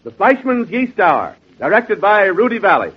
The Fleischmann's Yeast Hour, directed by Rudy Valley.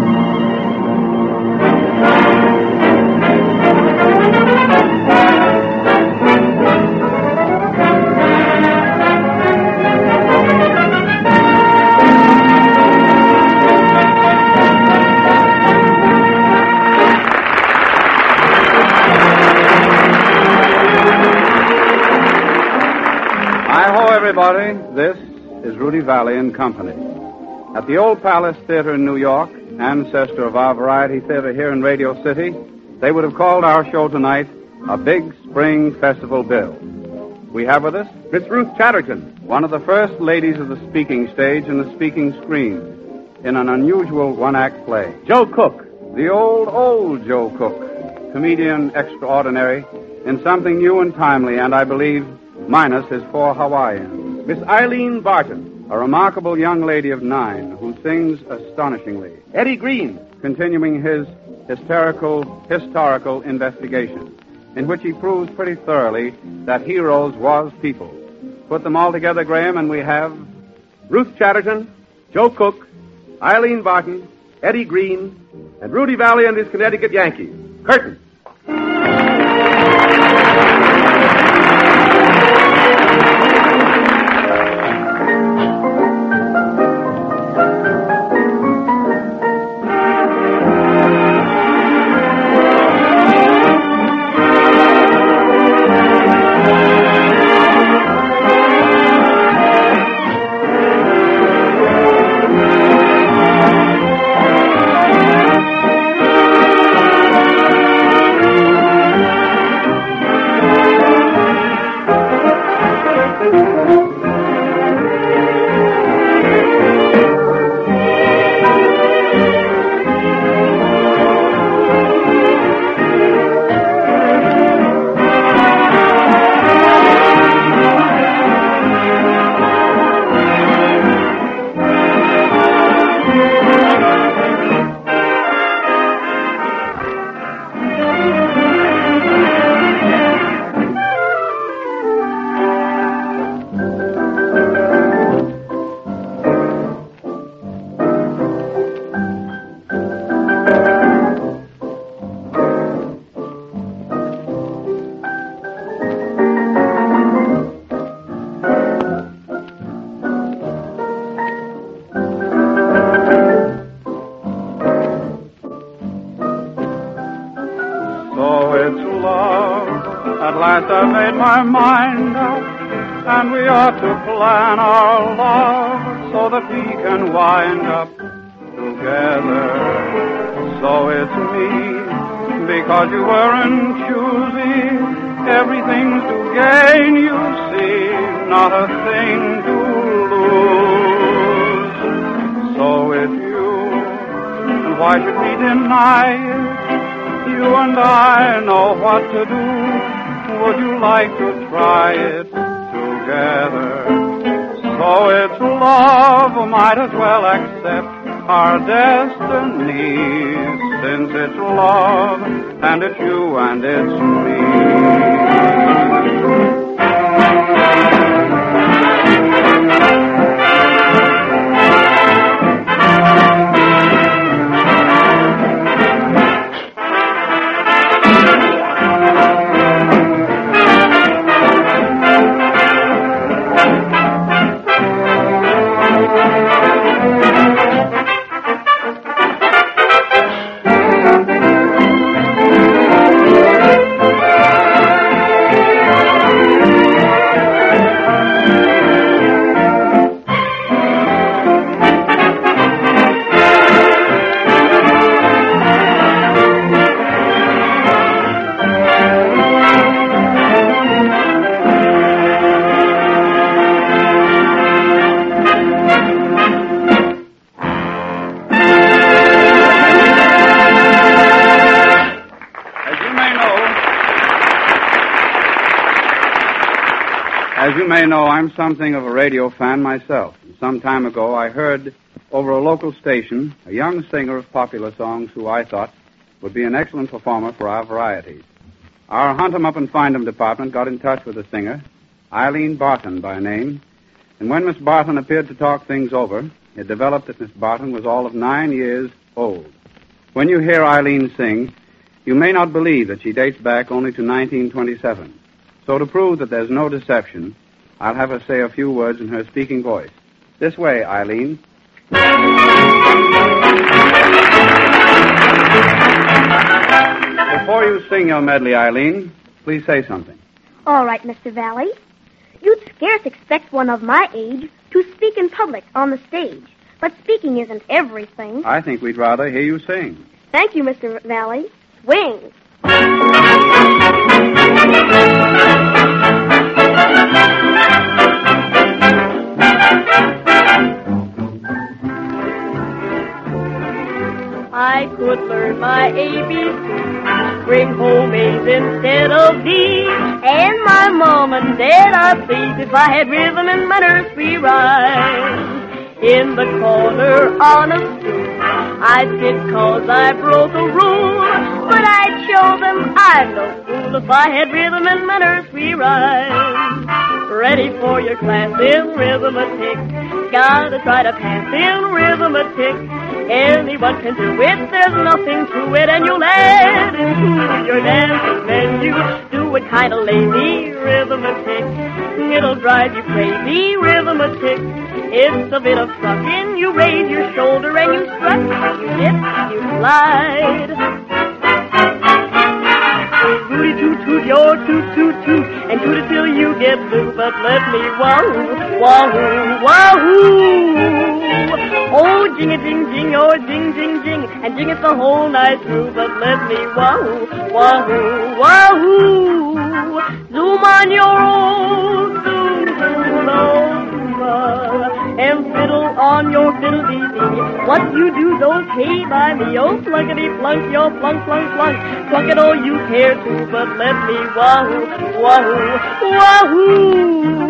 Everybody, this is Rudy Valley and Company. At the Old Palace Theater in New York, ancestor of our variety theater here in Radio City, they would have called our show tonight a big spring festival bill. We have with us Miss Ruth Chatterton, one of the first ladies of the speaking stage and the speaking screen, in an unusual one-act play. Joe Cook, the old Joe Cook, comedian extraordinary in something new and timely, and I believe minus his 4 Hawaiians. Miss Eileen Barton, a remarkable young lady of 9 who sings astonishingly. Eddie Green, continuing his historical investigation, in which he proves pretty thoroughly that heroes was people. Put them all together, Graham, and we have Ruth Chatterton, Joe Cook, Eileen Barton, Eddie Green, and Rudy Valley and his Connecticut Yankees. Curtain. I've made my mind up, and we ought to plan our love so that we can wind up together. So it's me, because you weren't choosy. Everything's to gain, you see, not a thing to lose. So it's you, and why should we deny it? You and I know what to do. Would you like to try it together? So it's love, might as well accept our destiny, since it's love, and it's you and it's me. As you may know, I'm something of a radio fan myself. Some time ago, I heard over a local station a young singer of popular songs who I thought would be an excellent performer for our varieties. Our Hunt 'em Up and Find 'em department got in touch with the singer, Eileen Barton by name, And when Miss Barton appeared to talk things over, it developed that Miss Barton was all of 9 years old. When you hear Eileen sing, you may not believe that she dates back only to 1927. So to prove that there's no deception, I'll have her say a few words in her speaking voice. This way, Eileen. Before you sing your medley, Eileen, please say something. All right, Mr. Valley. You'd scarce expect one of my age to speak in public on the stage. But speaking isn't everything. I think we'd rather hear you sing. Thank you, Mr. Valley. Swing. I could learn my ABC, bring home A's instead of D's, and my mom and dad are pleased if I had rhythm in my nursery rhyme. In the corner on a stool, I'd sit 'cause I broke a rule, but I'd show them I'm no fool if I had rhythm in my nursery rhyme. Ready for your class in arithmetic, gotta try to pass in arithmetic. Anyone can do it, there's nothing to it, and you'll add it to your dancing menu. Do it kinda lazy, arithmetic. It'll drive you crazy, arithmetic. It's a bit of trucking, you raise your shoulder and you strut, you dip, you slide. Tooty toot toot your toot toot toot, and toot it till you get blue, but let me wahoo, wahoo, wahoo. Oh, jing a jing jing, oh jing jing jing, and jing it the whole night through, but let me wahoo, wahoo, wahoo. Zoom on your old zoom, zoom, and fiddle on your fiddle-dee-dee. What you do's okay by me, oh plunkety-plunk, your plunk, plunk, plunk. Plunk it all you care to, but let me wahoo, wahoo, wahoo.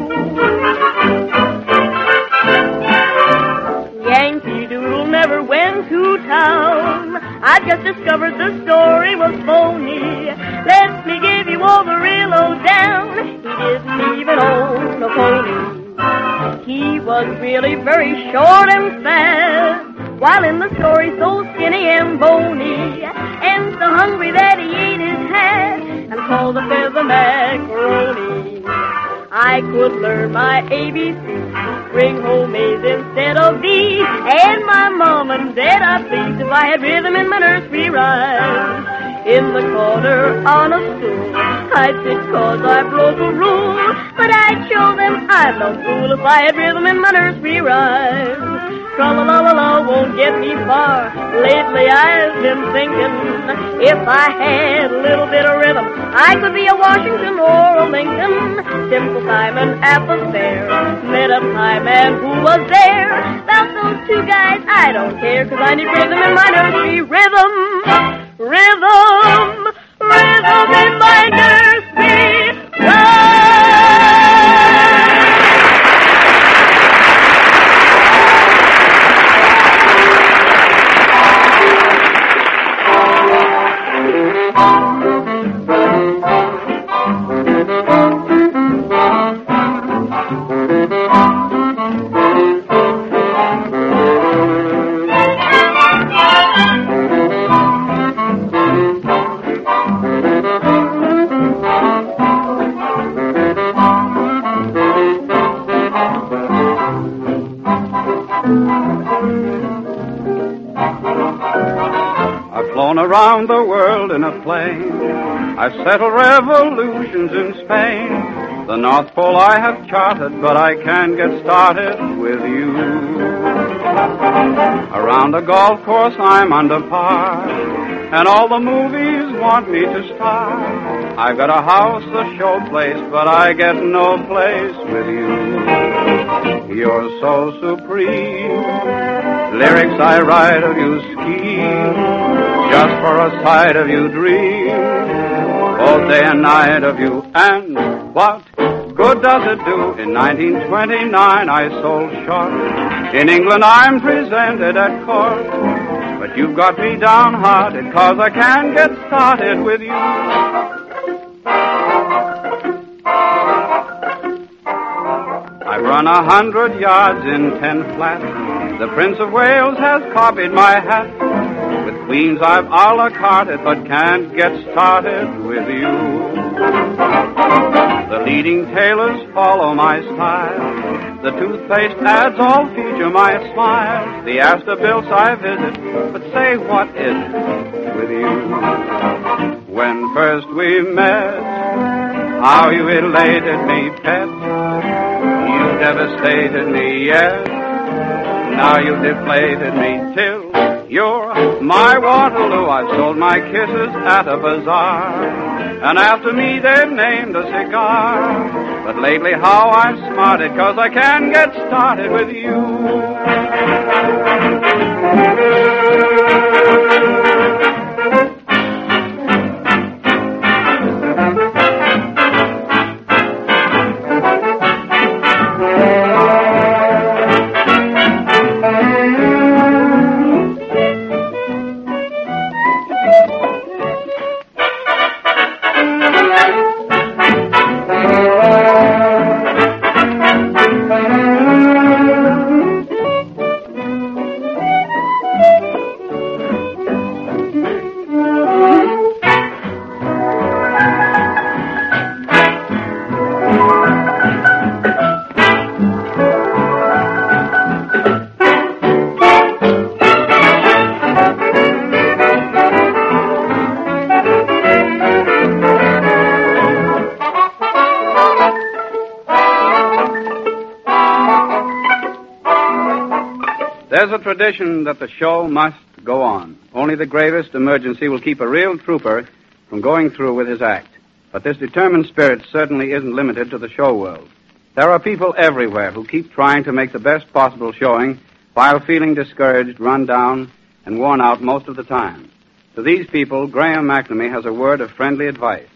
Yankee Doodle never went to town. I've just discovered the story was phony. Let me give you all the real lowdown. He didn't even own a pony. He was really very short and fat, while in the story so skinny and bony, and so hungry that he ate his hat and called the feather macaroni. I could learn my ABC, bring home A's instead of B's, and my mom and dad are pleased if I had rhythm in my nursery rhyme. In the corner on a stool, I'd sit 'cause I broke a rule, but I'd show them I'm no fool if I had rhythm in my nursery rhyme. Tra-la-la-la-la won't get me far. Lately I've been thinking, if I had a little bit of rhythm, I could be a Washington or a Lincoln. Simple Simon at the fair met a Pie Man who was there. About those two guys I don't care, 'cause I need rhythm in my nursery. Rhythm, rhythm, rhythm in my nursery rhyme. Around the world in a plane, I've settled revolutions in Spain. The North Pole I have charted, but I can't get started with you. Around the golf course I'm under par, and all the movies want me to star. I've got a house, a showplace, but I get no place with you. You're so supreme. Lyrics I write of you scheme, just for a sight of you dream, both day and night of you. And what good does it do? In 1929 I sold short. In England I'm presented at court, but you've got me downhearted 'cause I can't get started with you. I've run 100 yards in 10 flat. The Prince of Wales has copied my hat. With Queens I've a la carte, but can't get started with you. The leading tailors follow my style. The toothpaste ads all feature my smile. The Astor Bills I visit, but say what is it with you? When first we met, how you elated me, pet. You devastated me, yes. Now you've deflated me till you're my Waterloo. I've sold my kisses at a bazaar, and after me they've named a cigar. But lately how I've smarted, 'cause I can't get started with you. There's a tradition that the show must go on. Only the gravest emergency will keep a real trooper from going through with his act. But this determined spirit certainly isn't limited to the show world. There are people everywhere who keep trying to make the best possible showing while feeling discouraged, run down, and worn out most of the time. To these people, Graham McNamee has a word of friendly advice.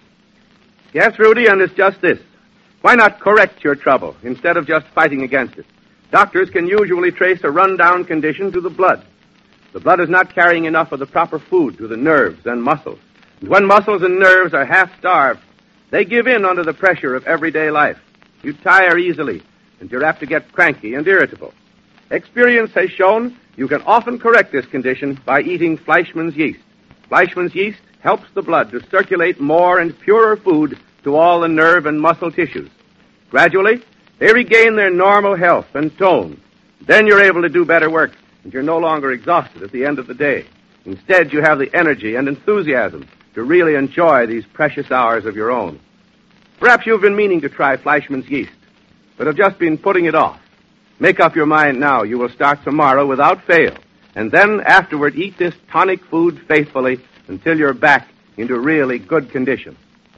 Yes, Rudy, and it's just this. Why not correct your trouble instead of just fighting against it? Doctors can usually trace a run-down condition to the blood. The blood is not carrying enough of the proper food to the nerves and muscles. And when muscles and nerves are half-starved, they give in under the pressure of everyday life. You tire easily, and you're apt to get cranky and irritable. Experience has shown you can often correct this condition by eating Fleischmann's yeast. Fleischmann's yeast helps the blood to circulate more and purer food to all the nerve and muscle tissues. Gradually, they regain their normal health and tone. Then you're able to do better work, and you're no longer exhausted at the end of the day. Instead, you have the energy and enthusiasm to really enjoy these precious hours of your own. Perhaps you've been meaning to try Fleischmann's yeast, but have just been putting it off. Make up your mind now. You will start tomorrow without fail, and then afterward eat this tonic food faithfully until you're back into really good condition.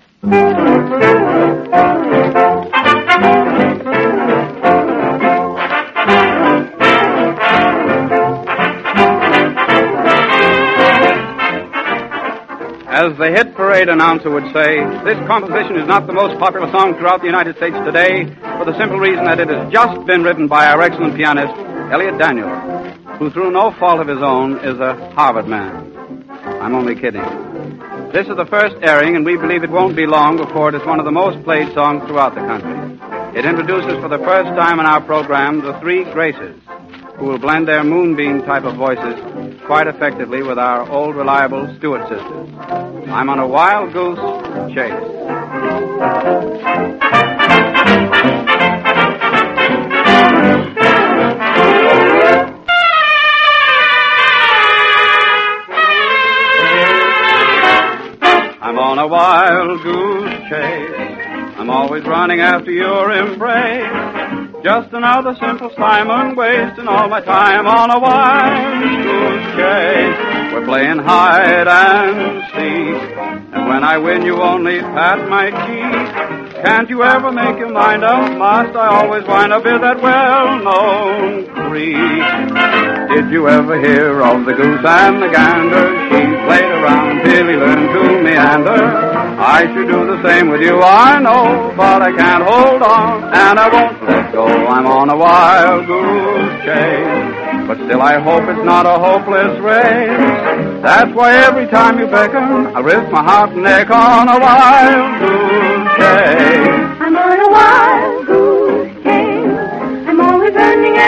As the hit parade announcer would say, this composition is not the most popular song throughout the United States today for the simple reason that it has just been written by our excellent pianist, Elliott Daniels, who through no fault of his own is a Harvard man. I'm only kidding. This is the first airing, and we believe it won't be long before it is one of the most played songs throughout the country. It introduces for the first time in our program the three Graces, who will blend their moonbeam type of voices quite effectively with our old reliable Stewart sisters. I'm on a wild goose chase. I'm on a wild goose chase. I'm always running after your embrace. Just another simple Simon, wasting all my time on a wild goose chase. We're playing hide and seek, and when I win you only pat my cheek. Can't you ever make your mind up? Must I always wind up in that well-known creek? Did you ever hear of the goose and the gander? She played around till he learned to meander. I should do the same with you, I know, but I can't hold on, and I won't let go. I'm on a wild goose chase, but still I hope it's not a hopeless race. That's why every time you beckon, I risk my heart and neck on a wild goose chase. I'm on a wild goose chase.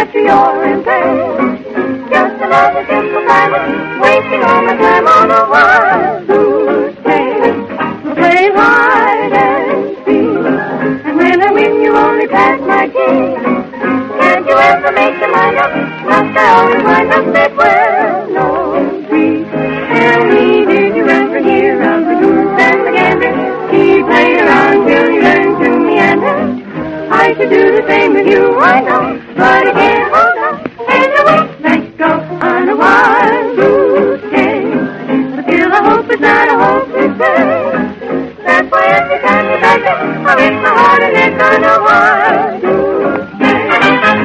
after your embrace. Just another simple silence, wasting all my time on a wild goose chase. We're playing hide and seek, and when I win, you only pass my key. Can't you ever make your mind up? Must I always wind up that well-known tree? Tell me, did you ever hear of the goose and the gander? He played around till he learned to meander. I should do the same with you, I know, but I can't hold up. And away, let's go on a wild goose chase. But still I hope it's not a hopeless race. That's why every time you back up, I hit my heart and neck on a wild goose chase.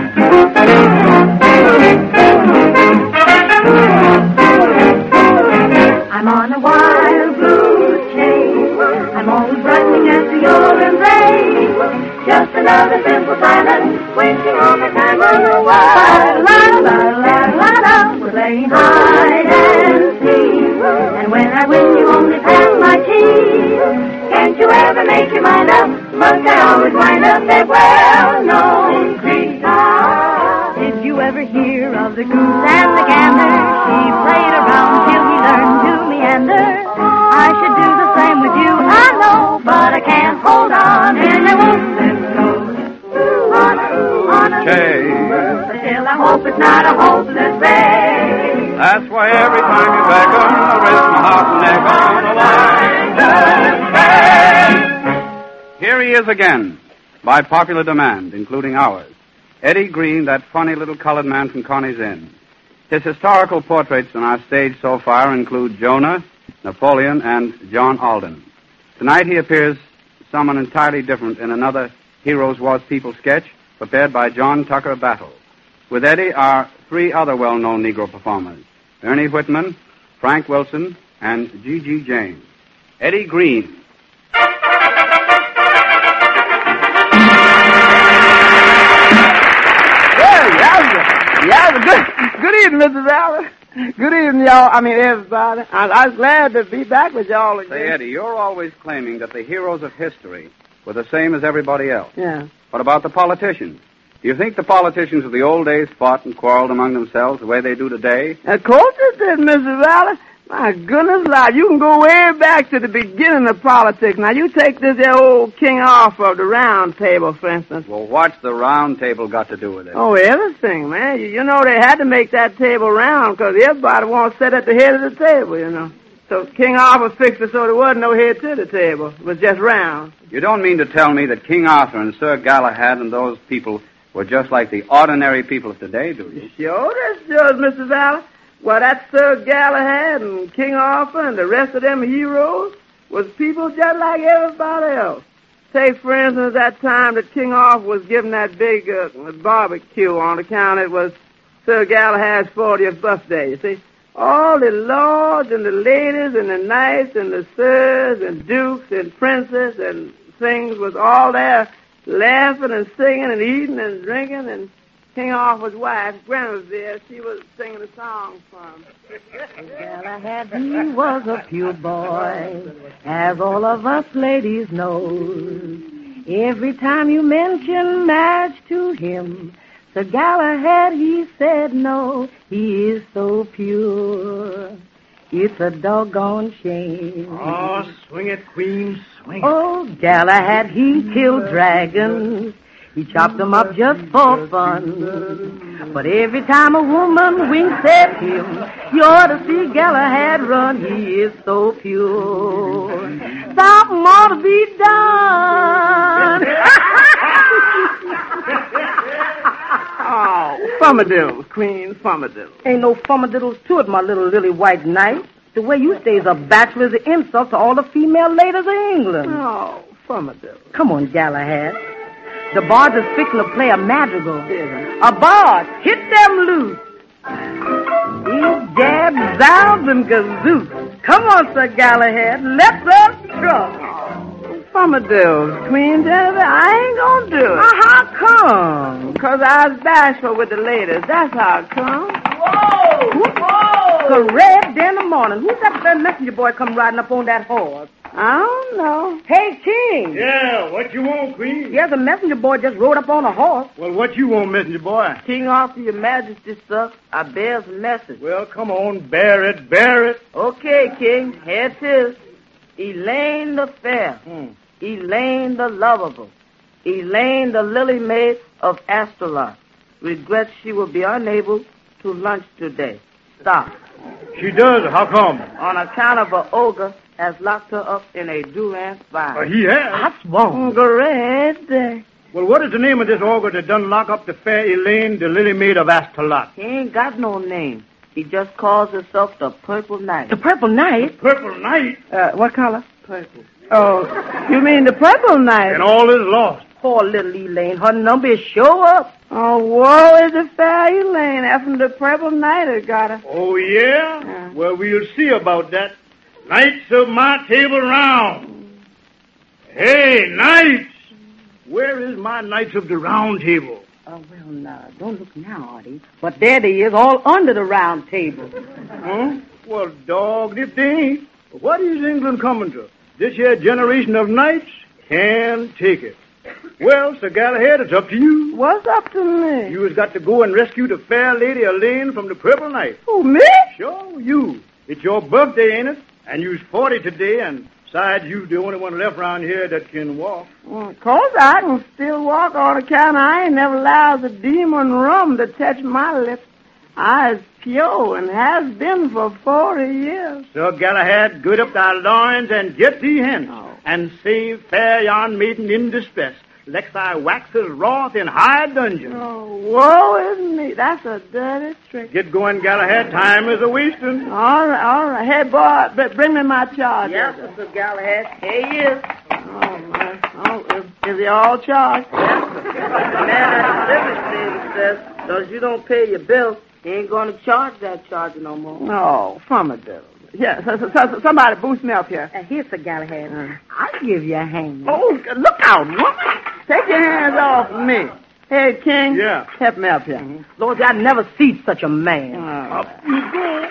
I'm on a wild goose chase. I'm always running after your embrace. Just another simple silence, wasting all my time on the wild. La-la-la-la-la-la. We're playing hide and seek, and when I win, you only pass my key. Can't you ever make your mind up? Must I always wind up that well-known creek? Did you ever hear of the goose and the gander? He played around till he learned to meander. I should do the same with you, I know, but I can't hold on, and I won't let go. On a Chase. but still I hope it's not a hopeless race. That's why every time you beckon, I risk my heart and neck on the line. Here he is again, by popular demand, including ours. Eddie Green, that funny little colored man from Connie's Inn. His historical portraits on our stage so far include Jonah, Napoleon, and John Alden. Tonight he appears someone entirely different in another Heroes Was People sketch prepared by John Tucker Battle. With Eddie are three other well-known Negro performers, Ernie Whitman, Frank Wilson, and G.G. James. Eddie Green. Good evening, Mrs. Allen. Good evening, y'all. Everybody. I'm glad to be back with y'all again. Say, Eddie, you're always claiming that the heroes of history were the same as everybody else. Yeah. What about the politicians? Do you think the politicians of the old days fought and quarreled among themselves the way they do today? Of course it did, Mrs. Allen. My goodness, Lord, you can go way back to the beginning of politics. Now, you take this there old King Arthur of the Round Table, for instance. Well, what's the Round Table got to do with it? Oh, everything, man. You know they had to make that table round because everybody wants to sit at the head of the table, you know. So King Arthur fixed it so there wasn't no head to the table. It was just round. You don't mean to tell me that King Arthur and Sir Galahad and those people were just like the ordinary people of today, do you? Sure, that's sure, Mrs. Allen. Well, that Sir Galahad and King Arthur and the rest of them heroes was people just like everybody else. Take, for instance, that time that King Arthur was giving that big barbecue on account it was Sir Galahad's 40th birthday, you see. All the lords and the ladies and the knights and the sirs and dukes and princes and things was all there laughing and singing and eating and drinking, and King Arthur's wife, Gwen, was there. She was singing a song for him. Galahad, he was a pure boy, as all of us ladies know. Every time you mention marriage to him, Sir Galahad, he said no. He is so pure, it's a doggone shame. Oh, swing it, Queen, swing it. Oh, Galahad, he killed dragons. He chopped them up just for fun. But every time a woman winks at him, you ought to see Galahad run. He is so pure. Something ought to be done. Oh, fumadiddles, Queen, fumadiddles. Ain't no fumadiddles to it, my little lily white knight. The way you stay as a bachelor is an insult to all the female ladies of England. Oh, fumadiddles. Come on, Galahad. The bard is fixing to play a madrigal. A bard, hit them loose. These jab, zounds, and gazoos. Come on, Sir Galahad, let's us truck. Fumadiddles, Queen Jennifer, I ain't gonna do it. How come? Because I was bashful with the ladies. That's how it comes. Whoa! Correct day in the morning. Who's that messenger boy come riding up on that horse? I don't know. Hey, King. Yeah, what you want, Queen? Here's a messenger boy just rode up on a horse. Well, what you want, messenger boy? King Arthur, your majesty, sir, I bears a message. Well, come on, bear it, bear it. Okay, King, here it is. Elaine the fair, Elaine the lovable, Elaine the lily maid of Astolat regrets she will be unable to lunch today. Stop. She does. How come? On account of an ogre has locked her up in a Durant vial. He has. What's wrong? Great. Well, what is the name of this ogre that done lock up the fair Elaine, the lily maid of Astolat? He ain't got no name. He just calls himself the Purple Knight. The Purple Knight? Purple Knight? What color? Purple. Oh, you mean the Purple Knight? And all is lost. Poor little Elaine. Her number is show up. Oh, woe is the fair Elaine after the Purple Knight has got her. Oh, yeah? Well, we'll see about that. Knights of my table round. Hey, knights! Where is my knights of the round table? Oh, well, now, don't look now, Artie. But there they is, all under the round table. Huh? Well, dog, if they ain't, what is England coming to? This here generation of knights can't take it. Well, Sir Galahad, it's up to you. What's up to me? You has got to go and rescue the fair lady Elaine from the Purple Knight. Who, me? Sure, you. It's your birthday, ain't it? And you's 40 today, and besides, you's the only one left around here that can walk. Well, of course I can still walk on account I ain't never allowed the demon rum to touch my lips. I is pure and has been for 40 years. Sir Galahad, gird up thy loins and get thee hence, and save fair yon maiden in distress, lest I wax his wrath in high dungeon. Oh, woe is me. That's a dirty trick. Get going, Galahad. Time is a-wasting. All right. Hey, boy, bring me my charge. Yes, Sir Galahad. Here he is. Oh, my. Oh, is he all charged? Yes, sir. The man at the livery stable says, those you don't pay your bill, he ain't going to charge that charge no more. No, from a devil. Yeah, somebody boost me up here. Here's Sir Galahad. I'll give you a hand. Oh, look out, woman. Take your hands off me. Hey, King. Yeah. Help me up here. Lord, I never seen such a man. Up you go.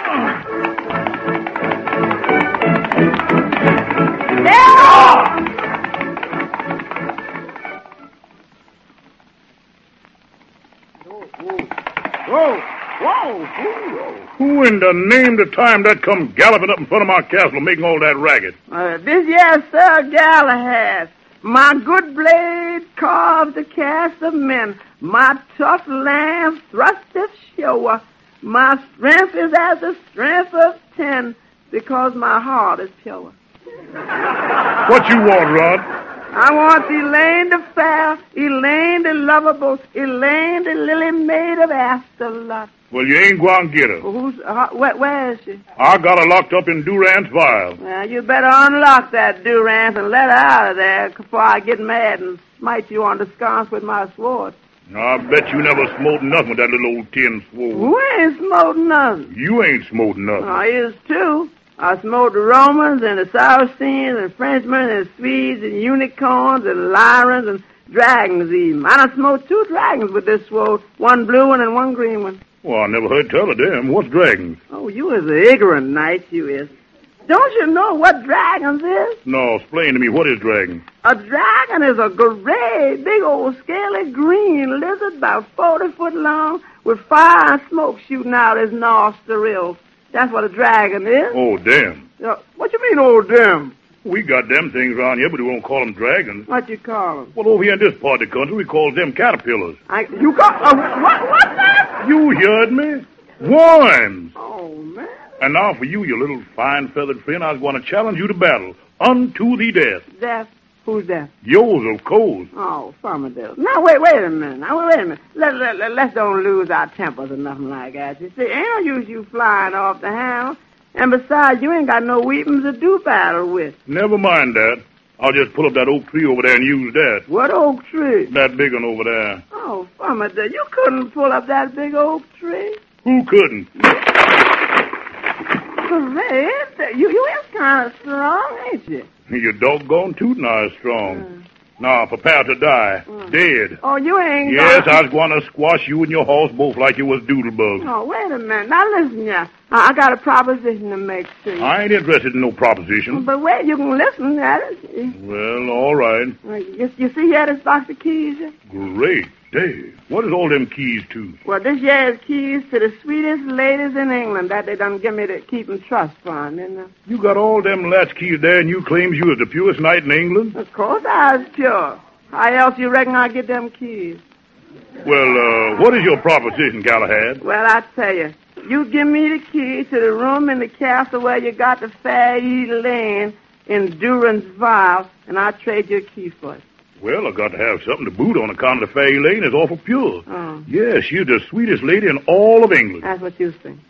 Whoa. Who in the name of time that come galloping up in front of my castle making all that racket? This year, Sir Galahad. My good blade carves the cast of men. My tough lance thrusteth shower. My strength is as the strength of 10, because my heart is pure. What you want, Rod? I want Elaine the fair, Elaine the lovable, Elaine the lily maid of Astolat. Well, you ain't going to get her. Where is she? I got her locked up in Durant's vial. Well, you better unlock that Durant and let her out of there before I get mad and smite you on the sconce with my sword. I bet you never smote nothing with that little old tin sword. Who ain't smote nothing? You ain't smote nothing. I is too. I smote the Romans and the Saracens and Frenchmen and Swedes and unicorns and lions and dragons even. I done smote 2 dragons with this sword, one blue one and one green one. Well, I never heard tell of them. What's dragons? Oh, you is an ignorant knight, you is. Don't you know what dragons is? No, explain to me, what is dragon? A dragon is a great, big old scaly green lizard about 40 foot long with fire and smoke shooting out his nostrils. That's what a dragon is. Oh, damn. What you mean, old damn? We got them things around here, but we won't call them dragons. What you call them? Well, over here in this part of the country, we call them caterpillars. You call... what's that? You heard me. Worms. Oh, man. And now for you, your little fine-feathered friend, I was going to challenge you to battle. Unto the death. Death? Who's that? Yours, of course. Oh, Farmadale. Now, wait a minute. Wait a minute. Let's don't lose our tempers or nothing like that. You see, ain't no use you flying off the handle. And besides, you ain't got no weapons to do battle with. Never mind that. I'll just pull up that oak tree over there and use that. What oak tree? That big one over there. Oh, Farmadale, you couldn't pull up that big oak tree. Who couldn't? Great. You is kind of strong, ain't you? You're doggone tootin' I is strong. Now, prepare to die. Dead. Oh, you ain't Yes, gonna... I was going to squash you and your horse both like you was doodlebugs. Oh, wait a minute. Now, listen, yeah. I got a proposition to make to you. I ain't interested in no proposition. But wait, you can listen at it. Well, all right. You see here this box of keys? Great day. What is all them keys to? Well, this here is keys to the sweetest ladies in England that they done give me to keep in trust fund. You got all them latch keys there and you claims you was the purest knight in England? Of course I was pure. How else you reckon I get them keys? Well, what is your proposition, Galahad? Well, I tell you, you give me the key to the room in the castle where you got the Fair Elaine in Durance Vial, and I'll trade your key for it. Well, I got to have something to boot on account of the Fair Elaine is awful pure. Oh. Yes, she's the sweetest lady in all of England. That's what you think.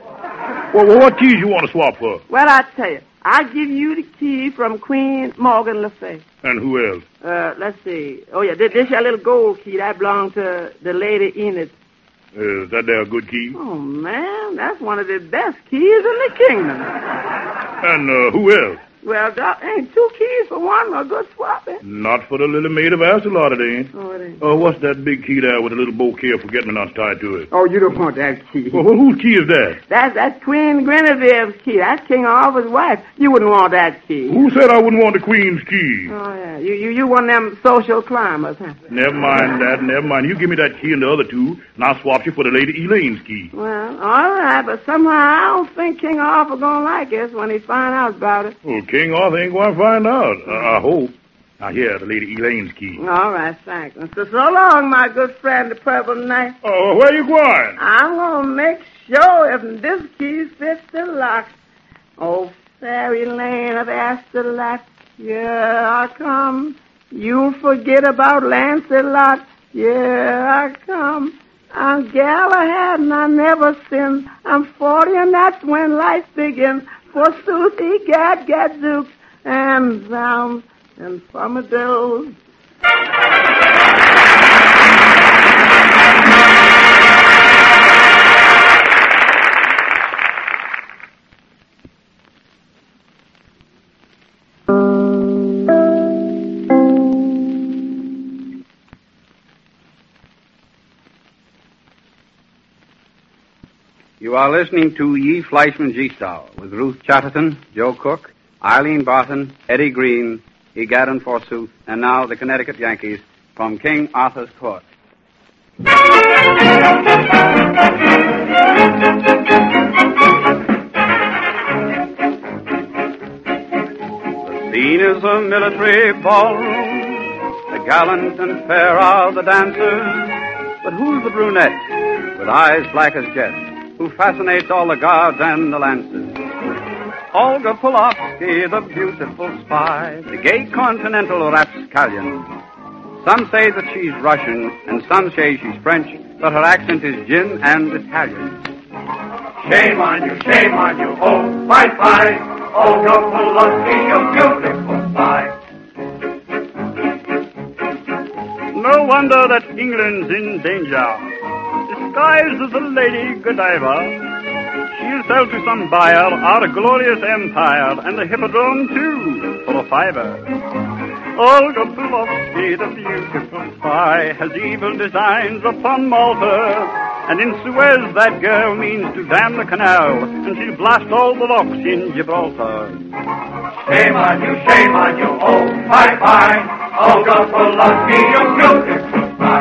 Well, what keys you want to swap for? Well, I tell you, I'll give you the key from Queen Morgan Le Fay. And who else? Let's see. Oh, yeah, this your little gold key. That belongs to the Lady Enid. Is that there a good key? Oh, man, that's one of the best keys in the kingdom. And who else? Well, there ain't two keys for one, a good swap, eh? Not for the little maid of Astolat, it ain't. Oh, it ain't. Oh, what's that big key there with a little bouquet of forget-me-nots tied to it? Oh, you don't want that key. Well, whose key is that? That's Queen Guinevere's key. That's King Arthur's wife. You wouldn't want that key. Who said I wouldn't want the Queen's key? Oh, yeah. You one of them social climbers, huh? Never mind that, never mind. You give me that key and the other two, and I'll swap you for the Lady Elaine's key. Well, all right, but somehow I don't think King Arthur gonna like us when he find out about it. Well, King Arthur ain't going to find out. I hope. Now, here, the Lady Elaine's key. All right, thanks. So long, my good friend, the Purple Knight. Oh, where you going? I'm gonna make sure if this key fits the lock. Oh, Fairy Lane of Astolat, here I come. You forget about Lancelot, here I come. I'm Galahad and I never sin. I'm 40 and that's when life begins. Forsooth, egad, gadzooks, and zounds, and farmadillos. You are listening to Ye Fleischman G-Style with Ruth Chatterton, Joe Cook, Eileen Barton, Eddie Green, Egad and Forsooth, and now the Connecticut Yankees from King Arthur's Court. The scene is a military ballroom. The gallant and fair are the dancers. But who's the brunette with eyes black as jet, who fascinates all the guards and the lancers? Olga Pulofsky, the beautiful spy, the gay continental rapscallion. Some say that she's Russian, and some say she's French, but her accent is gin and Italian. Shame on you, oh, bye-bye, Olga Pulofsky, you beautiful spy. No wonder that England's in danger. Disguised as a Lady Godiva, she'll sell to some buyer our glorious empire, and the Hippodrome, too, for a fiver. Olga Pulofsky, the beautiful spy, has evil designs upon Malta, and in Suez that girl means to dam the canal, and she'll blast all the locks in Gibraltar. Shame on you, oh, bye-bye, Olga Pulofsky, you beautiful spy.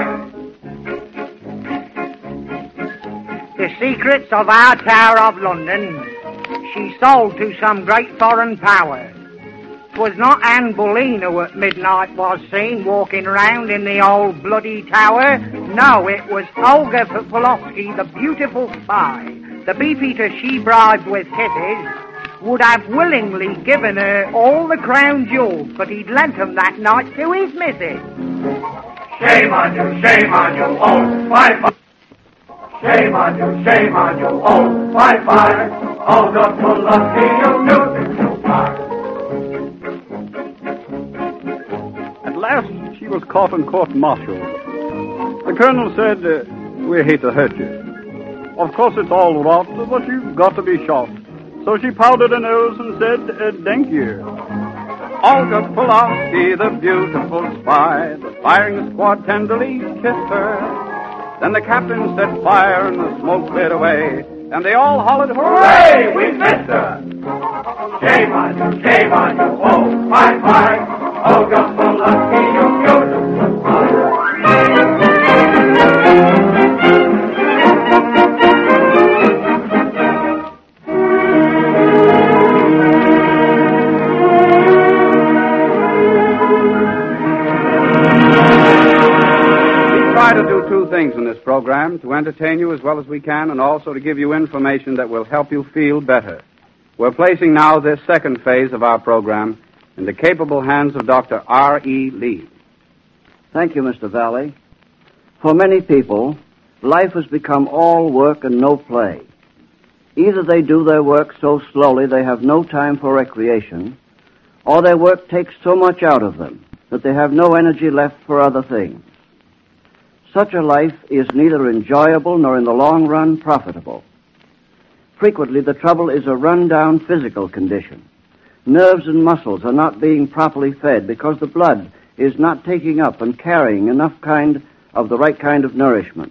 The secrets of our Tower of London she sold to some great foreign power. 'Twas not Anne Boleyn who at midnight was seen walking round in the old bloody tower. No, it was Olga Pulofsky, the beautiful spy. The beefeater she bribed with kisses would have willingly given her all the crown jewels, but he'd lent them that night to his missus. Shame on you, oh, bye-bye. Shame on you, oh, bye-bye, Olga Pulofsky, you beautiful spy. At last, she was caught and court-martialed. The colonel said, we hate to hurt you. Of course, it's all rot, but you've got to be shot. So she powdered her nose and said, thank you. Olga Pulaski, the beautiful spy. The firing squad tenderly kissed her. Then the captain set fire and the smoke cleared away. And they all hollered, hooray, we missed her! Shame on you, oh, my, Olga Pulaski, you beautiful spy. We try to do two things in this program, to entertain you as well as we can, and also to give you information that will help you feel better. We're placing now this second phase of our program in the capable hands of Dr. R.E. Lee. Thank you, Mr. Valley. For many people, life has become all work and no play. Either they do their work so slowly they have no time for recreation, or their work takes so much out of them that they have no energy left for other things. Such a life is neither enjoyable nor in the long run profitable. Frequently, the trouble is a run-down physical condition. Nerves and muscles are not being properly fed because the blood is not taking up and carrying enough of the right kind of nourishment.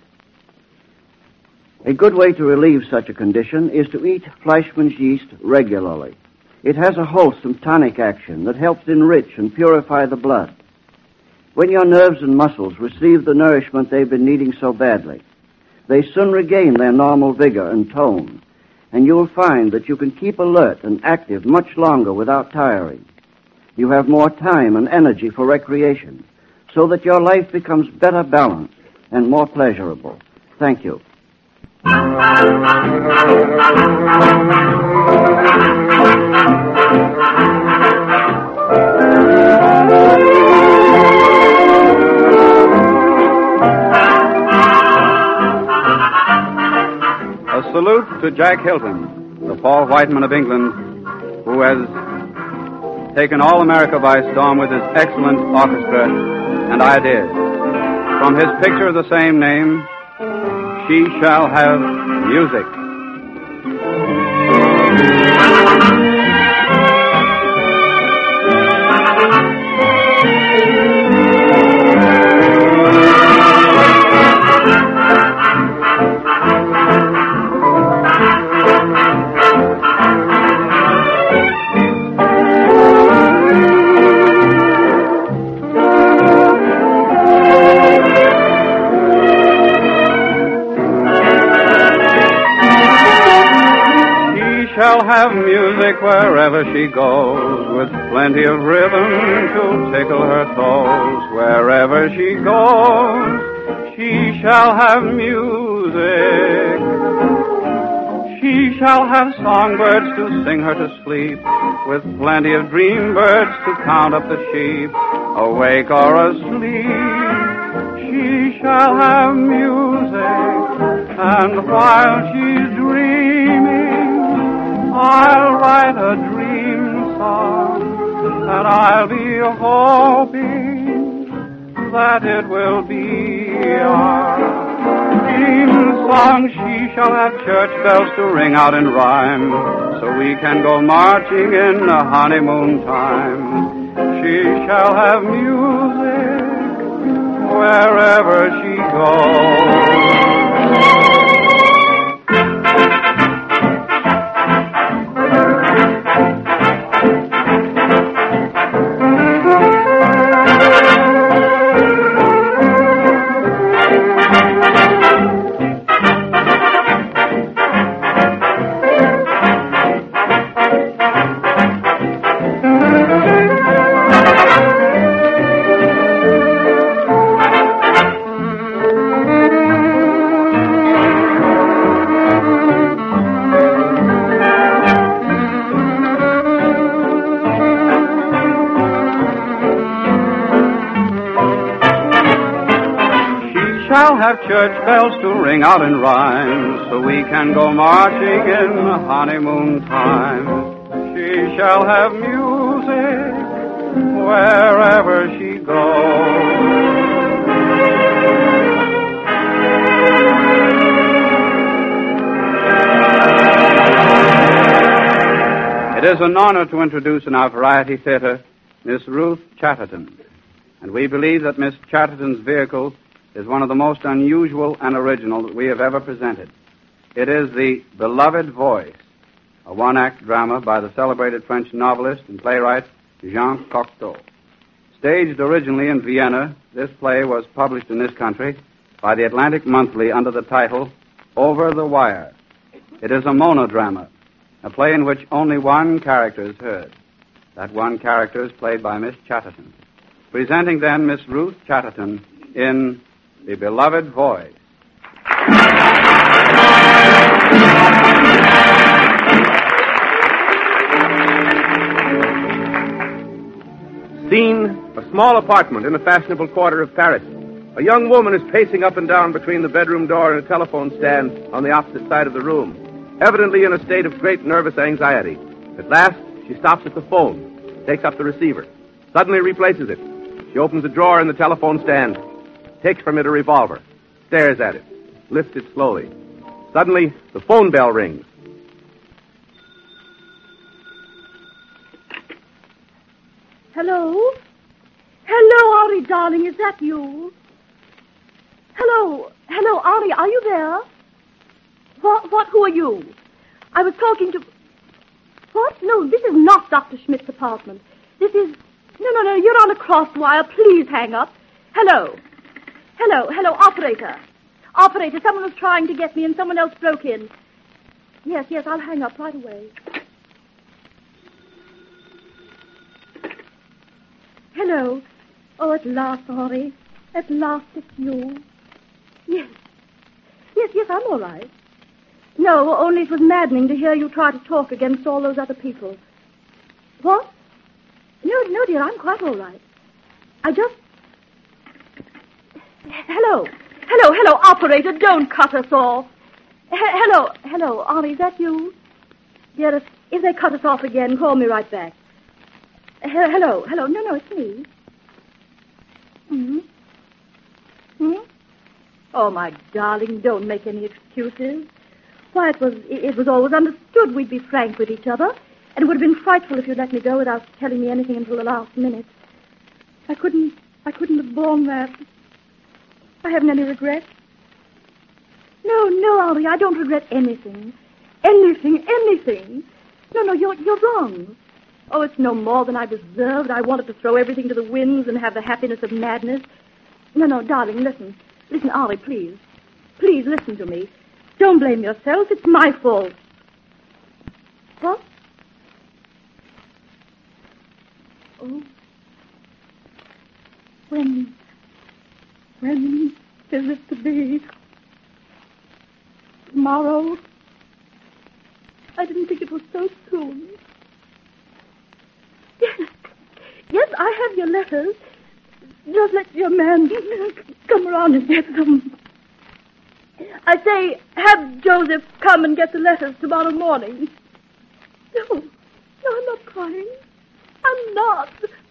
A good way to relieve such a condition is to eat Fleischmann's yeast regularly. It has a wholesome tonic action that helps enrich and purify the blood. When your nerves and muscles receive the nourishment they've been needing so badly, they soon regain their normal vigor and tone, and you'll find that you can keep alert and active much longer without tiring. You have more time and energy for recreation, so that your life becomes better balanced and more pleasurable. Thank you. A salute to Jack Hilton, the Paul Whiteman of England, who has taken all America by storm with his excellent orchestra and ideas. From his picture of the same name, She Shall Have Music. Have music wherever she goes, with plenty of rhythm to tickle her toes. Wherever she goes, she shall have music. She shall have songbirds to sing her to sleep, with plenty of dream birds to count up the sheep, awake or asleep. She shall have music, and while she's dreaming, I'll write a dream song, and I'll be hoping that it will be our dream song. She shall have church bells to ring out in rhyme, so we can go marching in the honeymoon time. She shall have music wherever she goes. Have church bells to ring out in rhyme, so we can go marching in the honeymoon time. She shall have music wherever she goes. It is an honor to introduce in our variety theater Miss Ruth Chatterton. And we believe that Miss Chatterton's vehicle is one of the most unusual and original that we have ever presented. It is The Beloved Voice, a one-act drama by the celebrated French novelist and playwright Jean Cocteau. Staged originally in Vienna, this play was published in this country by the Atlantic Monthly under the title Over the Wire. It is a monodrama, a play in which only one character is heard. That one character is played by Miss Chatterton. Presenting then Miss Ruth Chatterton in The Beloved Voice. Scene, a small apartment in a fashionable quarter of Paris. A young woman is pacing up and down between the bedroom door and a telephone stand on the opposite side of the room, evidently in a state of great nervous anxiety. At last, she stops at the phone, takes up the receiver, suddenly replaces it. She opens a drawer in the telephone stand, takes from it a revolver, stares at it, lifts it slowly. Suddenly, the phone bell rings. Hello? Hello, Ari, darling, is that you? Hello, Ari, are you there? What, who are you? I was talking to... What? No, this is not Dr. Schmidt's apartment. This is... No, you're on a cross wire. Please hang up. Hello, operator. Operator, someone was trying to get me and someone else broke in. Yes, I'll hang up right away. Hello. Oh, at last, Ari. At last it's you. Yes, I'm all right. No, only it was maddening to hear you try to talk against all those other people. What? No, dear, I'm quite all right. I just... Hello, operator, don't cut us off. Hello, Ari, is that you? Dear, if they cut us off again, call me right back. Hello, no, it's me. Oh, my darling, don't make any excuses. Why, it was always understood we'd be frank with each other, and it would have been frightful if you'd let me go without telling me anything until the last minute. I couldn't have borne that. I haven't any regrets. No, Ari, I don't regret anything. Anything. No, you're wrong. Oh, it's no more than I deserved. I wanted to throw everything to the winds and have the happiness of madness. No, darling, listen. Listen, Ari, please. Please listen to me. Don't blame yourself. It's my fault. What? Oh. When is it to be? Tomorrow? I didn't think it was so soon. Yes, I have your letters. Just let your man come around and get them. I say, have Joseph come and get the letters tomorrow morning. No, I'm not crying. I'm not.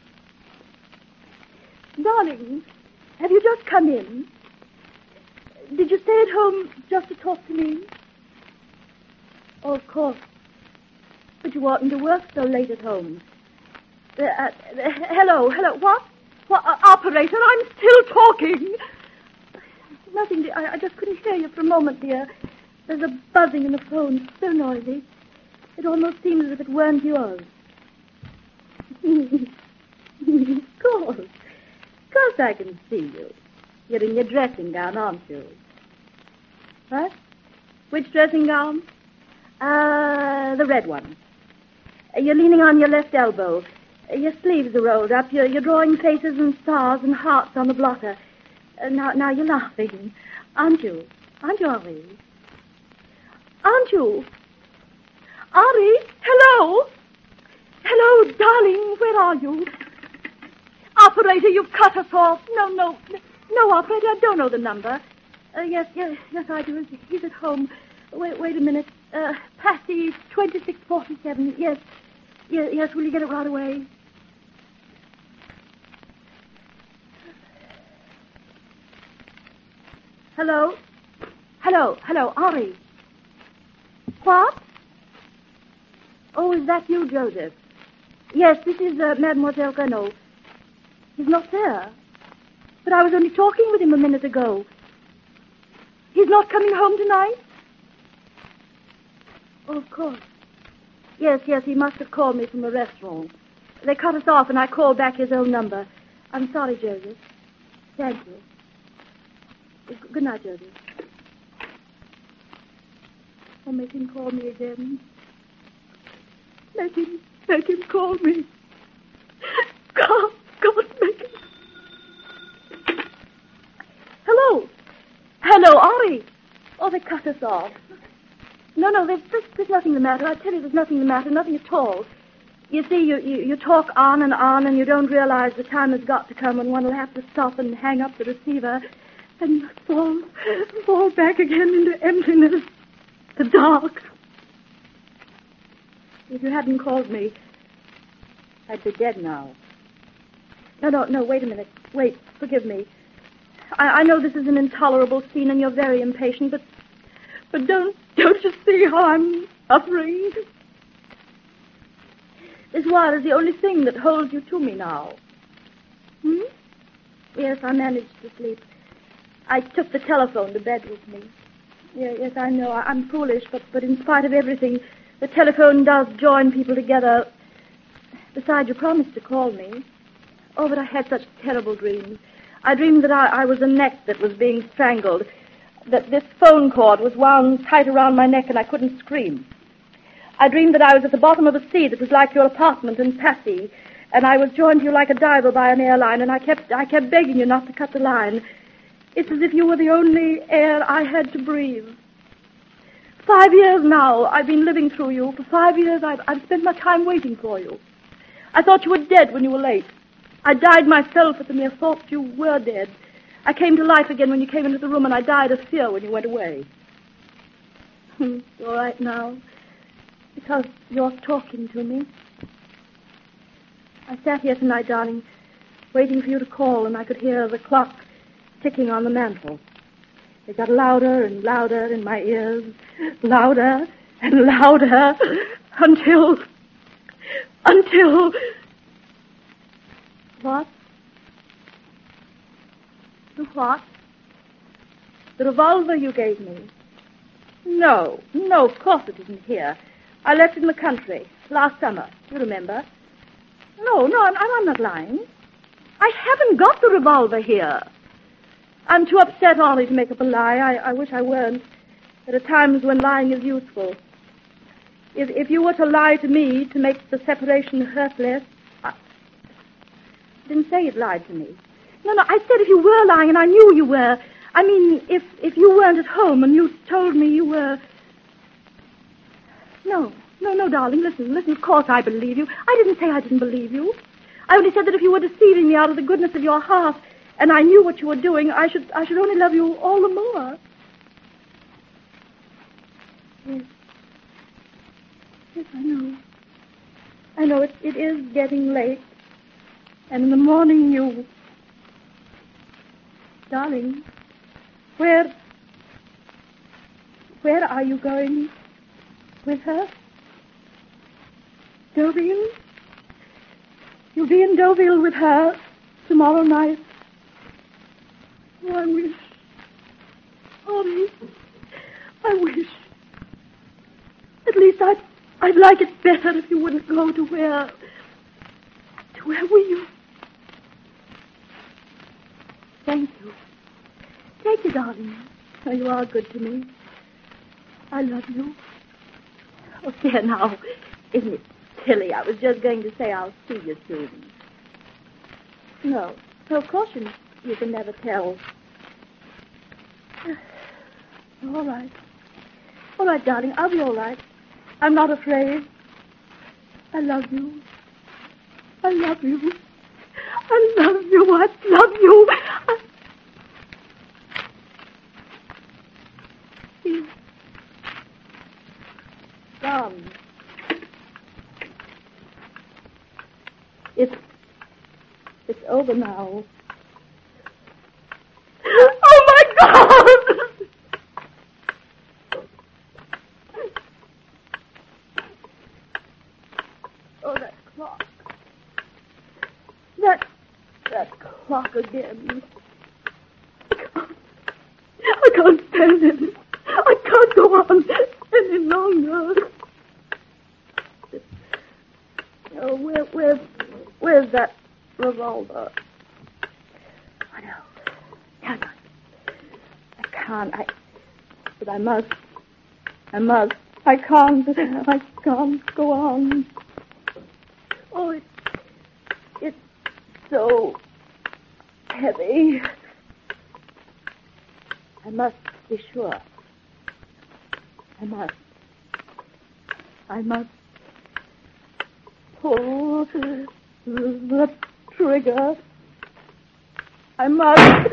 Darling, have you just come in? Did you stay at home just to talk to me? Oh, of course. But you oughtn't to work so late at home. Hello, what? Operator, I'm still talking. Nothing, dear. I just couldn't hear you for a moment, dear. There's a buzzing in the phone, so noisy. It almost seems as if it weren't yours. Of course I can see you. You're in your dressing gown, aren't you? What? Which dressing gown? The red one. You're leaning on your left elbow. Your sleeves are rolled up. You're drawing faces and stars and hearts on the blotter. Now you're laughing, aren't you? Aren't you, Ari? Aren't you? Ari, hello? Hello, darling, where are you? Operator, you've cut us off. No, operator, I don't know the number. Yes, I do. He's at home. Wait a minute. Passy 2647. Yes, will you get it right away? Hello, Ari. What? Oh, is that you, Joseph? Yes, this is Mademoiselle Renaud. He's not there. But I was only talking with him a minute ago. He's not coming home tonight? Oh, of course. Yes, he must have called me from the restaurant. They cut us off, and I called back his own number. I'm sorry, Joseph. Thank you. Good night, Joseph. Oh, make him call me again. Make him call me. God, make him. Hello, Ari. Oh, they cut us off. No, there's nothing the matter. I tell you, there's nothing the matter, nothing at all. You see, you talk on, and you don't realize the time has got to come when one will have to stop and hang up the receiver and fall back again into emptiness, the dark. If you hadn't called me, I'd be dead now. No, wait a minute. Wait, forgive me. I know this is an intolerable scene and you're very impatient, but don't you see how I'm suffering? This wire is the only thing that holds you to me now. Yes, I managed to sleep. I took the telephone to bed with me. Yes, I know. I'm foolish, but in spite of everything, the telephone does join people together. Besides, you promised to call me. Oh, but I had such terrible dreams. I dreamed that I was a neck that was being strangled, that this phone cord was wound tight around my neck and I couldn't scream. I dreamed that I was at the bottom of a sea that was like your apartment in Passy, and I was joined to you like a diver by an airline, and I kept begging you not to cut the line. It's as if you were the only air I had to breathe. 5 years now I've been living through you. For 5 years I've spent my time waiting for you. I thought you were dead when you were late. I died myself at the mere thought you were dead. I came to life again when you came into the room, and I died of fear when you went away. You're all right now, because you're talking to me. I sat here tonight, darling, waiting for you to call, and I could hear the clock ticking on the mantel. It got louder and louder in my ears, louder and louder, until... What? The what? The revolver you gave me. No, of course it isn't here. I left it in the country last summer. You remember? No, I'm not lying. I haven't got the revolver here. I'm too upset, Ollie, to make up a lie. I wish I weren't. There are times when lying is useful. If you were to lie to me to make the separation hurt less, I didn't say you'd lied to me. No, I said if you were lying, and I knew you were. I mean, if you weren't at home and you told me you were... No, darling, listen, of course I believe you. I didn't say I didn't believe you. I only said that if you were deceiving me out of the goodness of your heart, and I knew what you were doing, I should only love you all the more. Yes, I know it is getting late. And in the morning you... Darling, where are you going with her? Deauville? You'll be in Deauville with her tomorrow night. Oh, I wish. Ollie, I wish. At least I'd like it better if you wouldn't go to where we... Thank you, darling. Oh, you are good to me. I love you. Oh, there now. Isn't it silly? I was just going to say I'll see you soon. No, of course you can never tell. All right. All right, darling. I'll be all right. I'm not afraid. I love you. I love you. I love you. I love you. He's gone. It's over now. Oh, my God! Oh, that clock. clock again. I can't stand it. I can't go on any longer. Oh, where's that revolver? I know. I can't. But I must. I can't go on. Oh, it's so heavy. I must be sure. I must pull the trigger. I must.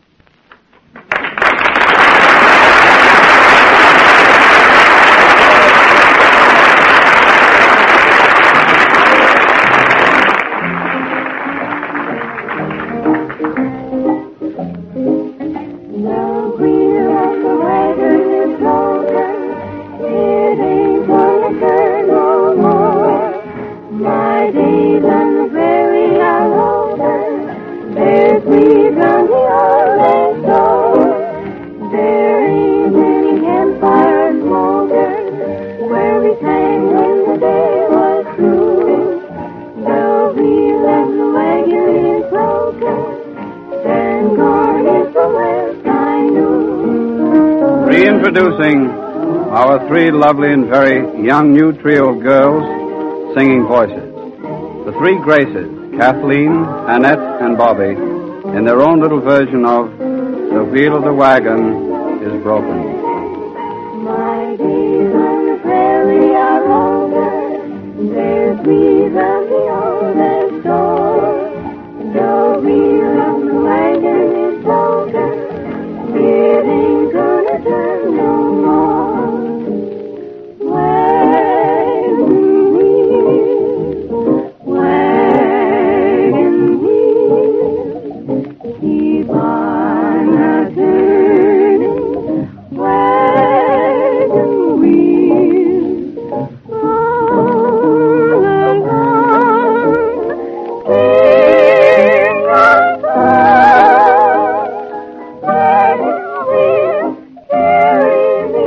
Reintroducing our three lovely and very young new trio of girls singing voices. The three Graces, Kathleen, Annette, and Bobby, in their own little version of The Wheel of the Wagon is Broken. My days on the prairie are over. There's breeze of the oldest door. The wheel of the wagon is broken. It ain't gonna turn no more. Wagon wheel, keep on a-turning. Wagon wheel, all along, sing a song. Wagon wheel, carry me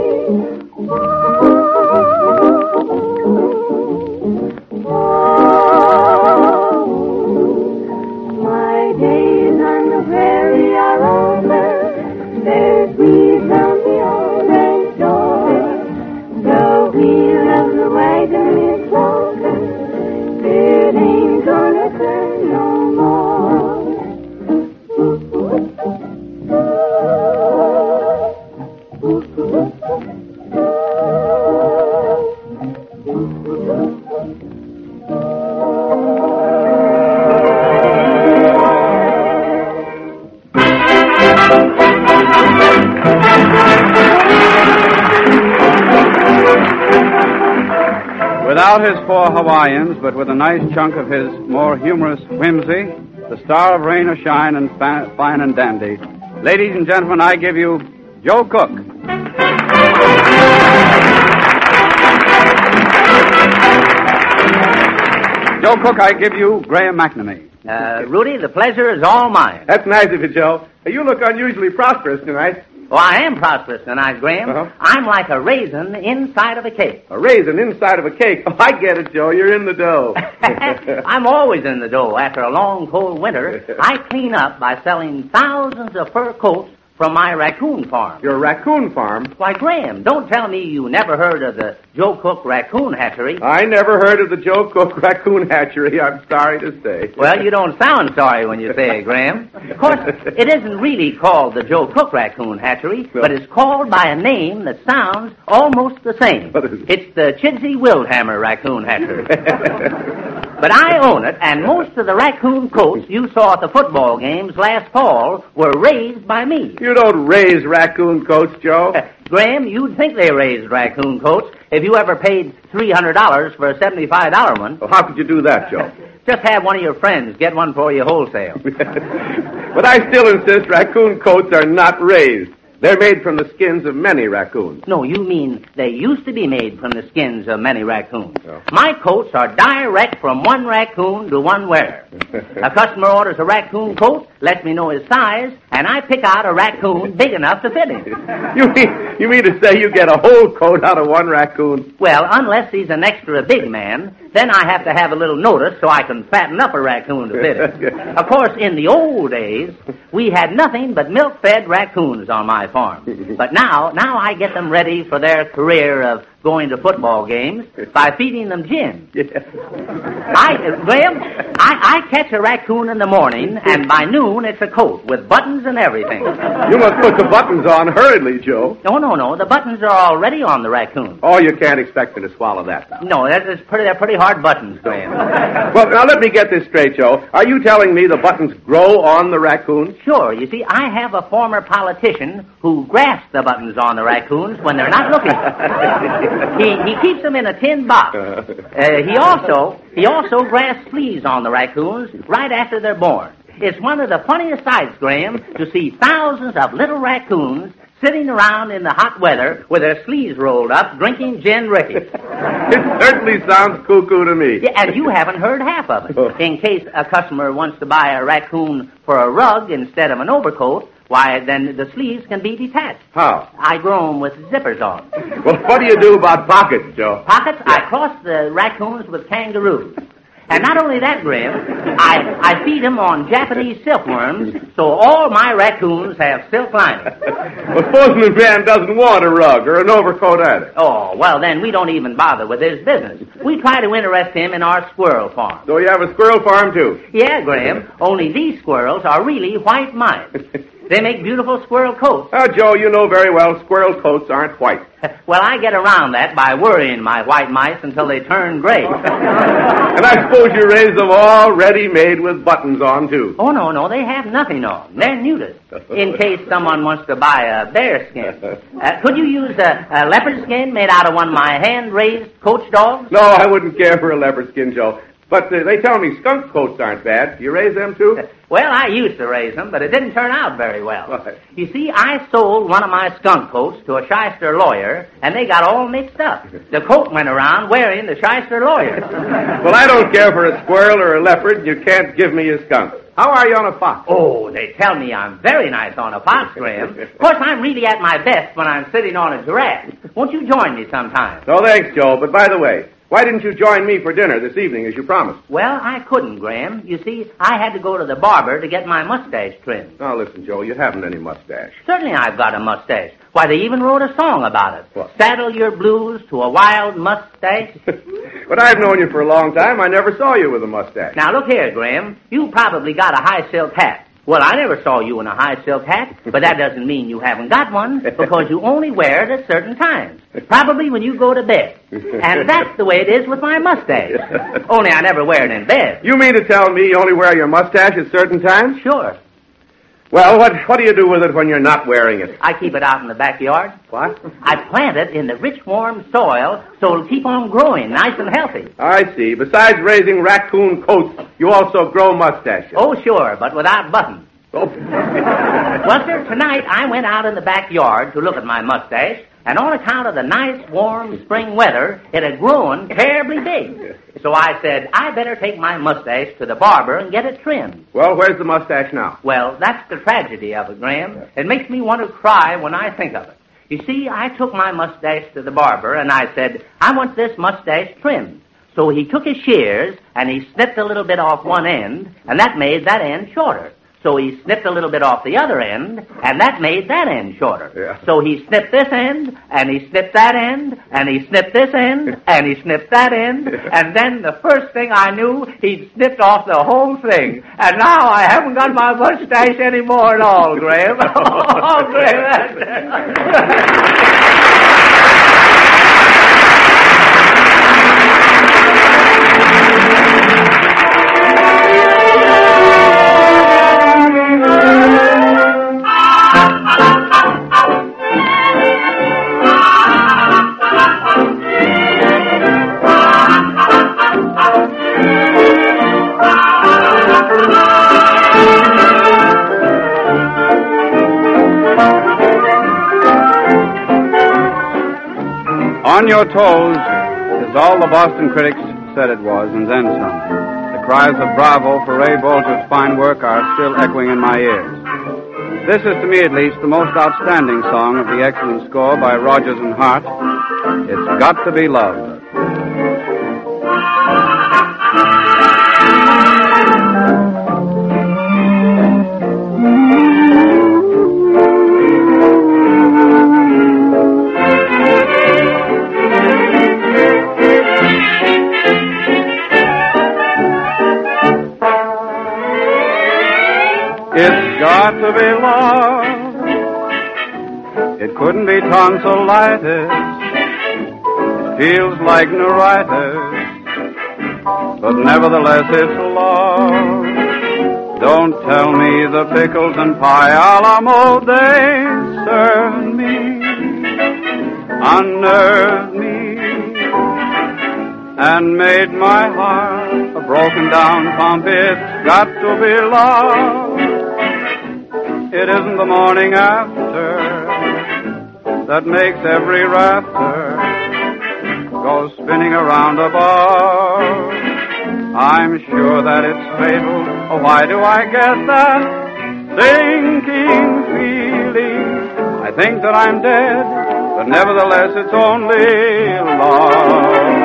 my days on the prairie are over. There's breeze on the orange shore. The wheel of the wagon is broken. It ain't gonna turn no more. Without his four Hawaiians, but with a nice chunk of his more humorous whimsy, the star of Rain or Shine and Fine and Dandy. Ladies and gentlemen, I give you Joe Cook. Joe Cook, I give you Graham McNamee. Rudy, the pleasure is all mine. That's nice of you, Joe. You look unusually prosperous tonight. Well, I am prosperous tonight, Graham. I'm like a raisin inside of a cake. A raisin inside of a cake? Oh, I get it, Joe. You're in the dough. I'm always in the dough. After a long, cold winter, I clean up by selling thousands of fur coats from my raccoon farm. Your raccoon farm? Why, Graham, don't tell me you never heard of the Joe Cook Raccoon Hatchery. I never heard of the Joe Cook Raccoon Hatchery, I'm sorry to say. Well, you don't sound sorry when you say it, Graham. Of course, it isn't really called the Joe Cook Raccoon Hatchery, but it's called by a name that sounds almost the same. It's the Chidsey Wildhammer Raccoon Hatchery. But I own it, and most of the raccoon coats you saw at the football games last fall were raised by me. You don't raise raccoon coats, Joe. Graham, you'd think they raised raccoon coats if you ever paid $300 for a $75 one. Well, how could you do that, Joe? Just have one of your friends get one for you wholesale. But I still insist raccoon coats are not raised. They're made from the skins of many raccoons. No, you mean they used to be made from the skins of many raccoons. Oh. My coats are direct from one raccoon to one wearer. A customer orders a raccoon coat, lets me know his size, and I pick out a raccoon big enough to fit him. You mean to say you get a whole coat out of one raccoon? Well, unless he's an extra big man, then I have to have a little notice so I can fatten up a raccoon to fit him. Of course, in the old days, we had nothing but milk-fed raccoons on my farm. But now I get them ready for their career of going to football games by feeding them gin. Graham, I catch a raccoon in the morning, and by noon it's a coat with buttons and everything. You must put the buttons on hurriedly, Joe. No. The buttons are already on the raccoon. Oh, you can't expect me to swallow that. No, they're pretty hard buttons, Graham. Well, now let me get this straight, Joe. Are you telling me the buttons grow on the raccoons? Sure. You see, I have a former politician who grafts the buttons on the raccoons when they're not looking. He keeps them in a tin box. He also grafts fleas on the raccoons right after they're born. It's one of the funniest sights, Graham, to see thousands of little raccoons sitting around in the hot weather with their sleeves rolled up, drinking gin Ricky. It certainly sounds cuckoo to me. Yeah, and you haven't heard half of it. In case a customer wants to buy a raccoon for a rug instead of an overcoat, why, then the sleeves can be detached. How? I grow them with zippers on. Well, what do you do about pockets, Joe? Pockets? Yeah. I cross the raccoons with kangaroos. And not only that, Grim, I feed them on Japanese silkworms, so all my raccoons have silk linings. Well, supposing the man doesn't want a rug or an overcoat either. Oh, well, then we don't even bother with his business. We try to interest him in our squirrel farm. So you have a squirrel farm, too? Yeah, Graham, only these squirrels are really white mice. They make beautiful squirrel coats. Oh, Joe, you know very well squirrel coats aren't white. Well, I get around that by worrying my white mice until they turn gray. And I suppose you raise them all ready-made with buttons on, too. Oh, no, they have nothing on. They're neutered, in case someone wants to buy a bear skin. Could you use a leopard skin made out of one of my hand-raised coach dogs? No, I wouldn't care for a leopard skin, Joe. But they tell me skunk coats aren't bad. Do you raise them, too? Well, I used to raise them, but it didn't turn out very well. Right. You see, I sold one of my skunk coats to a shyster lawyer, and they got all mixed up. The coat went around wearing the shyster lawyer. Well, I don't care for a squirrel or a leopard, and you can't give me a skunk. How are you on a fox? Oh, they tell me I'm very nice on a fox, Graham. Of course, I'm really at my best when I'm sitting on a giraffe. Won't you join me sometime? No, thanks, Joe. But by the way, why didn't you join me for dinner this evening as you promised? Well, I couldn't, Graham. You see, I had to go to the barber to get my mustache trimmed. Now, listen, Joe, you haven't any mustache. Certainly I've got a mustache. Why, they even wrote a song about it. What? Saddle your blues to a wild mustache. But I've known you for a long time. I never saw you with a mustache. Now, look here, Graham. You probably got a high silk hat. Well, I never saw you in a high silk hat, but that doesn't mean you haven't got one, because you only wear it at certain times. Probably when you go to bed. And that's the way it is with my mustache. Only I never wear it in bed. You mean to tell me you only wear your mustache at certain times? Sure. Well, what do you do with it when you're not wearing it? I keep it out in the backyard. What? I plant it in the rich, warm soil so it'll keep on growing nice and healthy. I see. Besides raising raccoon coats, you also grow mustaches. Oh, sure, but without buttons. Oh. Well, sir, tonight I went out in the backyard to look at my mustache, and on account of the nice, warm spring weather, it had grown terribly big. So I said, I better take my mustache to the barber and get it trimmed. Well, where's the mustache now? Well, that's the tragedy of it, Graham. It makes me want to cry when I think of it. You see, I took my mustache to the barber, and I said, I want this mustache trimmed. So he took his shears, and he snipped a little bit off one end, and that made that end shorter. So he snipped a little bit off the other end, and that made that end shorter. Yeah. So he snipped this end, and he snipped that end, and he snipped this end, and he snipped that end, and then the first thing I knew, he'd snipped off the whole thing. And now I haven't got my mustache anymore at all, Graham. Oh, Graham. On Your Toes is all the Boston critics said it was, and then some. The cries of bravo for Ray Bolger's fine work are still echoing in my ears. This is, to me at least, the most outstanding song of the excellent score by Rodgers and Hart. It's Got to Be Love. It's got to be love. It couldn't be tonsillitis. It feels like neuritis. But nevertheless, it's love. Don't tell me the pickles and pie a la mode they serve me unnerved me and made my heart a broken down pump. It's got to be love. It isn't the morning after that makes every rafter go spinning around above. I'm sure that it's fatal. Oh, why do I get that sinking feeling? I think that I'm dead, but nevertheless it's only love.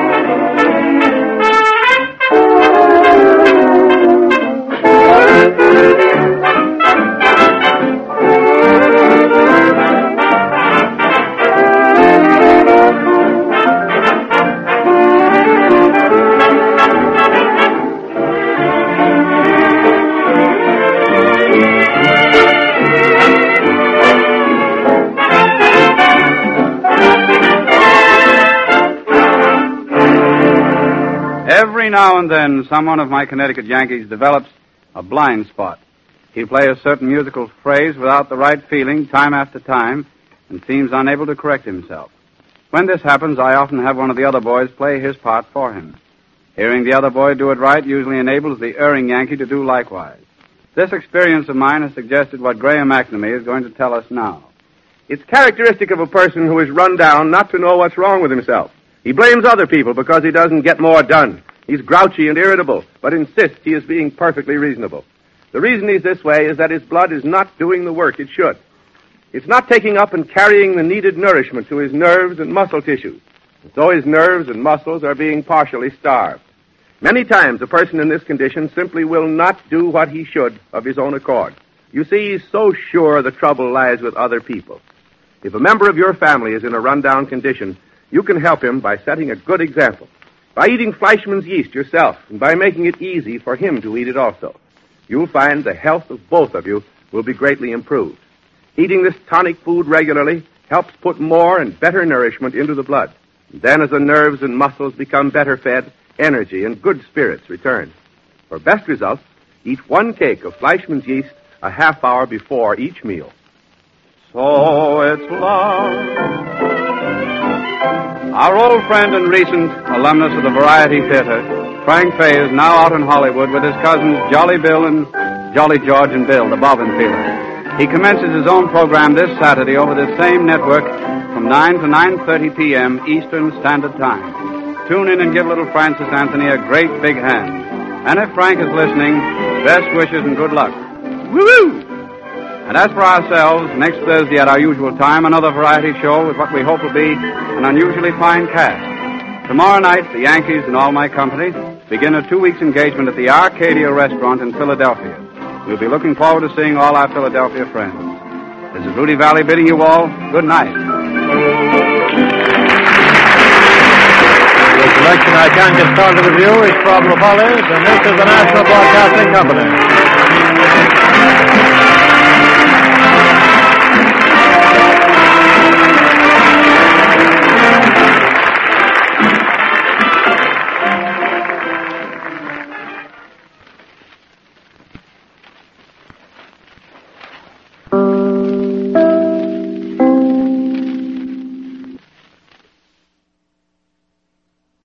Every now and then, someone of my Connecticut Yankees develops a blind spot. He'll play a certain musical phrase without the right feeling time after time and seems unable to correct himself. When this happens, I often have one of the other boys play his part for him. Hearing the other boy do it right usually enables the erring Yankee to do likewise. This experience of mine has suggested what Graham McNamee is going to tell us now. It's characteristic of a person who is run down not to know what's wrong with himself. He blames other people because he doesn't get more done. He's grouchy and irritable, but insists he is being perfectly reasonable. The reason he's this way is that his blood is not doing the work it should. It's not taking up and carrying the needed nourishment to his nerves and muscle tissues. And so his nerves and muscles are being partially starved. Many times a person in this condition simply will not do what he should of his own accord. You see, he's so sure the trouble lies with other people. If a member of your family is in a run-down condition, you can help him by setting a good example. By eating Fleischmann's yeast yourself, and by making it easy for him to eat it also. You'll find the health of both of you will be greatly improved. Eating this tonic food regularly helps put more and better nourishment into the blood. And then as the nerves and muscles become better fed, energy and good spirits return. For best results, eat 1 cake of Fleischmann's yeast a half hour before each meal. So it's love. Our old friend and recent alumnus of the Variety Theater, Frank Fay, is now out in Hollywood with his cousins Jolly Bill and Jolly George and Bill, the Bobbin Feelers. He commences his own program this Saturday over this same network from 9 to 9:30 p.m. Eastern Standard Time. Tune in and give little Francis Anthony a great big hand. And if Frank is listening, best wishes and good luck. Woo-hoo! And as for ourselves, next Thursday at our usual time, another variety show with what we hope will be an unusually fine cast. Tomorrow night, the Yankees and all my company begin a 2-week engagement at the Arcadia Restaurant in Philadelphia. We'll be looking forward to seeing all our Philadelphia friends. This is Rudy Valley bidding you all good night. The selection I can get started with you is from Lapalus, and this is the National Broadcasting Company.